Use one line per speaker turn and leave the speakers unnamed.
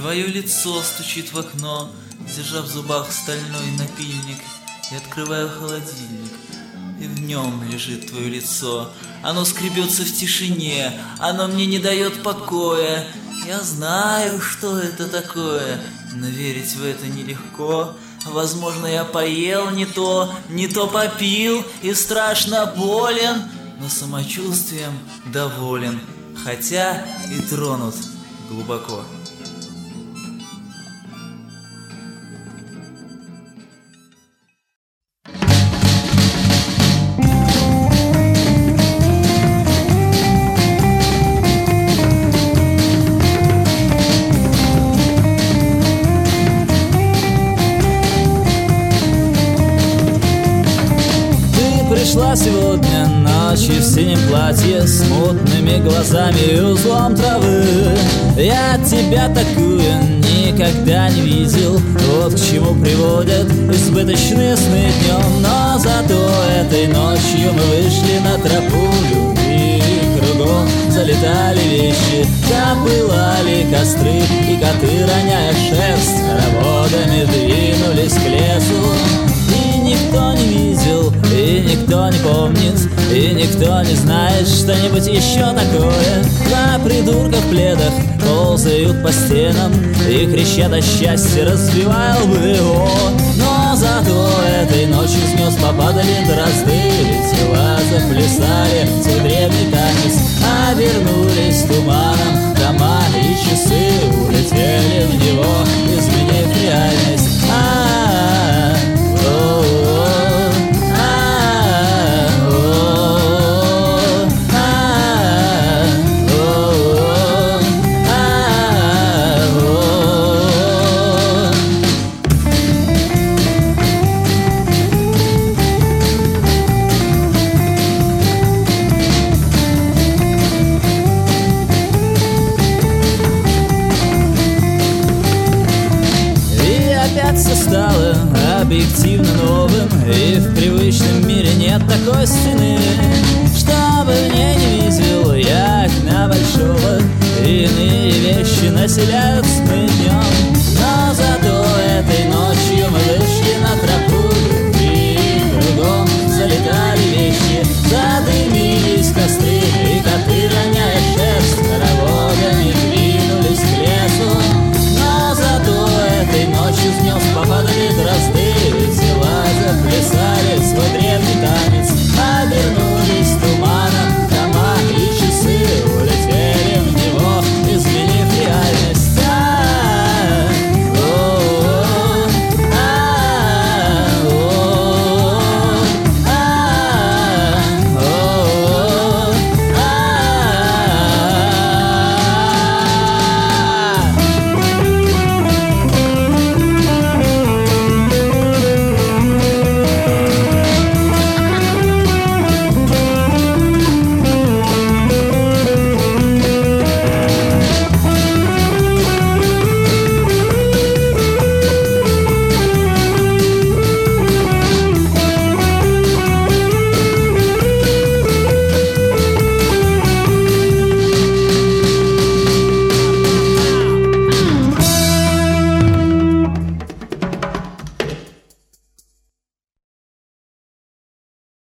Твое лицо стучит в окно, держа в зубах стальной напильник. Я открываю холодильник, и в нем лежит твое лицо. Оно скребется в тишине, оно мне не дает покоя. Я знаю, что это такое, но верить в это нелегко. Возможно, я поел не то попил и страшно болен, но самочувствием доволен, хотя и тронут глубоко.
Пришла сегодня ночью в синем платье, с мутными глазами и узлом травы. Я тебя такую никогда не видел. Вот к чему приводят избыточные сны днем. Но зато этой ночью мы вышли на тропу любви. Кругом залетали вещи, запылали костры, и коты, роняя шерсть, хороводами двинулись к лесу. И никто не видел, и никто не помнит, и никто не знает что-нибудь еще такое. Два придурка в пледах ползают по стенам и кричат о счастье, разбивая лбы его. Но зато этой ночью с гнезд попадали дрозды, тела заплясали свой древний танец, обернулись туманом дома и часы, улетели в него, изменив реальность. Все стало объективно новым, и в привычном мире нет такой стены, чтобы в ней не видел я окна большого. Иные вещи населяют сны днем, но зато этой ночью мы вышли на тропу